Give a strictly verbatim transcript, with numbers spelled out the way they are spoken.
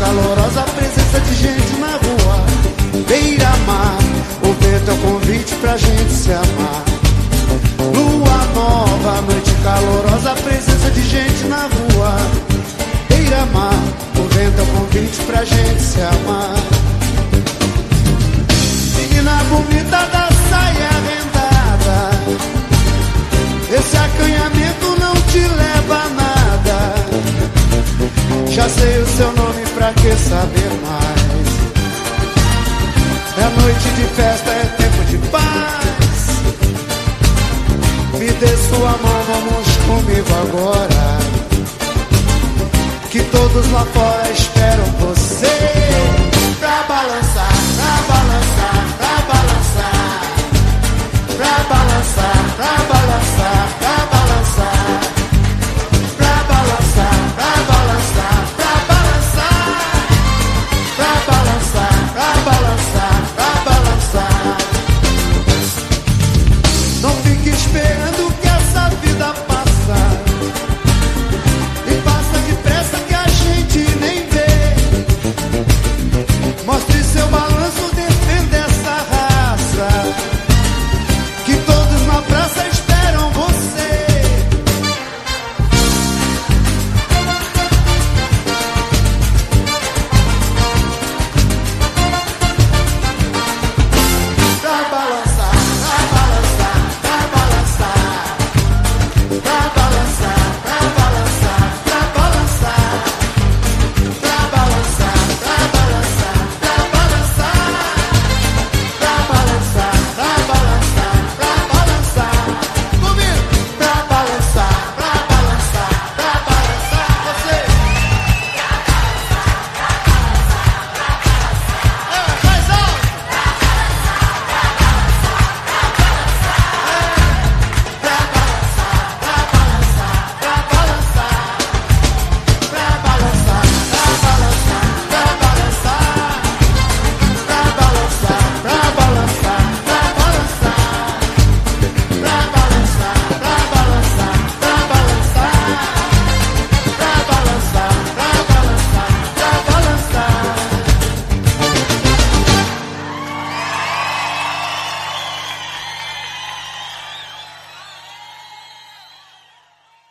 calorosa presença de gente na rua. Beira-mar, o vento é o convite pra gente se amar. Lua nova, noite calorosa, presença de gente na rua. Beira-mar, o vento é o convite pra gente se amar. Menina bonita da saia rendada, esse acanhamento não te leva a nada. Já sei o seu nome, pra que saber mais? É noite de festa, é tempo de paz. Me dê sua mão, vamos comigo agora, que todos lá fora esperam você. Pra balançar, pra balançar, pra balançar, pra balançar, pra balançar.